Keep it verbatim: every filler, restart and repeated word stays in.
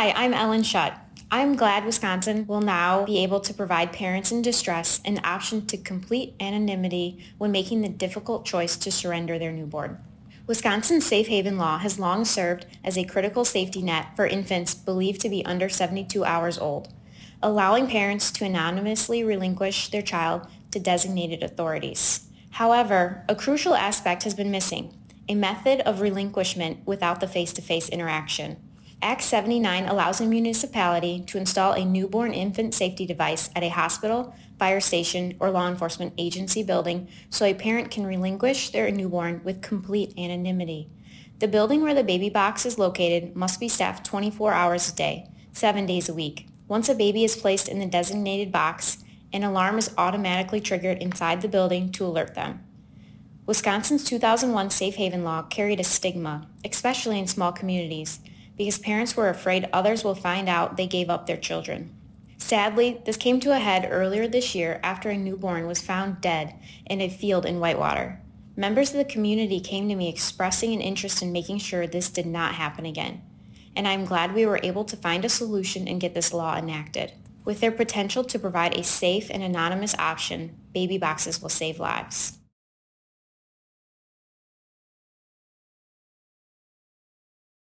Hi, I'm Ellen Shutt. I'm glad Wisconsin will now be able to provide parents in distress an option to complete anonymity when making the difficult choice to surrender their newborn. Wisconsin's safe haven law has long served as a critical safety net for infants believed to be under seventy-two hours old, allowing parents to anonymously relinquish their child to designated authorities. However, a crucial aspect has been missing, a method of relinquishment without the face-to-face interaction. Act seventy-nine allows a municipality to install a newborn infant safety device at a hospital, fire station, or law enforcement agency building so a parent can relinquish their newborn with complete anonymity. The building where the baby box is located must be staffed twenty-four hours a day, seven days a week. Once a baby is placed in the designated box, an alarm is automatically triggered inside the building to alert them. Wisconsin's two thousand one safe haven law carried a stigma, especially in small communities, because parents were afraid others will find out they gave up their children. Sadly, this came to a head earlier this year after a newborn was found dead in a field in Whitewater. Members of the community came to me expressing an interest in making sure this did not happen again, and I'm glad we were able to find a solution and get this law enacted. With their potential to provide a safe and anonymous option, baby boxes will save lives.